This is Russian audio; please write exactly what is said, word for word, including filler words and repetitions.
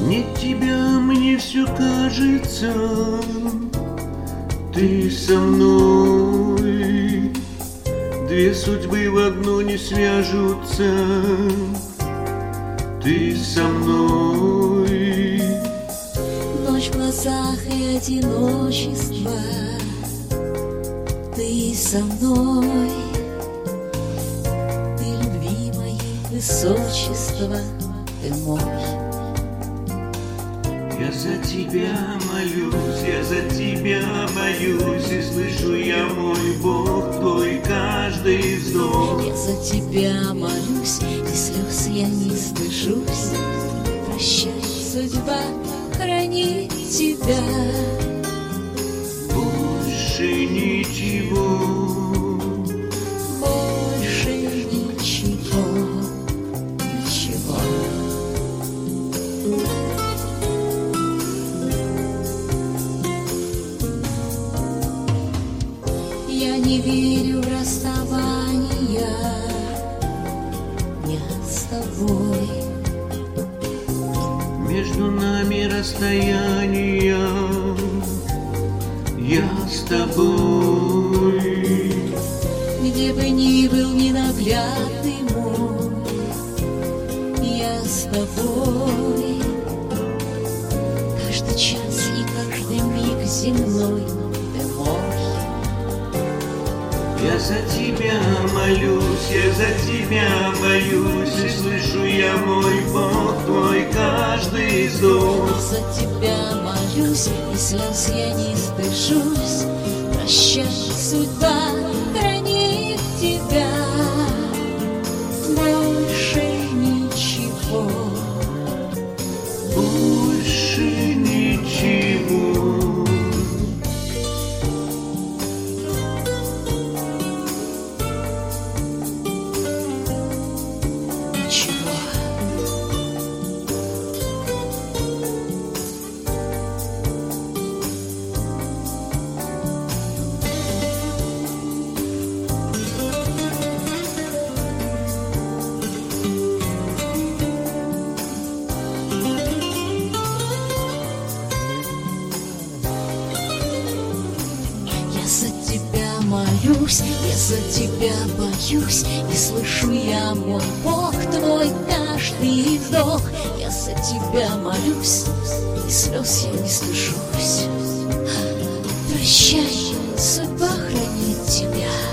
Нет тебя, мне все кажется, ты со мной. Две судьбы в одну не свяжутся, ты со мной. Ночь в глазах и одиночество, ты со мной. Ты любви моей высочество, ты мой. Я за тебя молюсь, я за тебя боюсь, и слышу я, мой Бог, твой каждый вздох. Я за тебя молюсь, и слез я не стыжусь. Прощай, судьба, храни тебя. Больше ничего. Больше ничего, ничего. Я не верю в расставания, я с тобой. Между нами расстояние, я с тобой. Где бы ни был ненаглядный мой, я с тобой. Каждый час и каждый миг земной ты мой. Я за тебя молюсь, я за тебя боюсь, и слышу я, мой Бог, твой каждый вздох. Я за тебя молюсь, и слез я не стыжусь. Прощай, судьба, храни тебя. Больше ничего. Больше ничего. Я за тебя молюсь, я за тебя боюсь, и слышу я, мой Бог, твой каждый вдох. Я за тебя молюсь, и слез я не стыжусь. Прощай, судьба хранит тебя.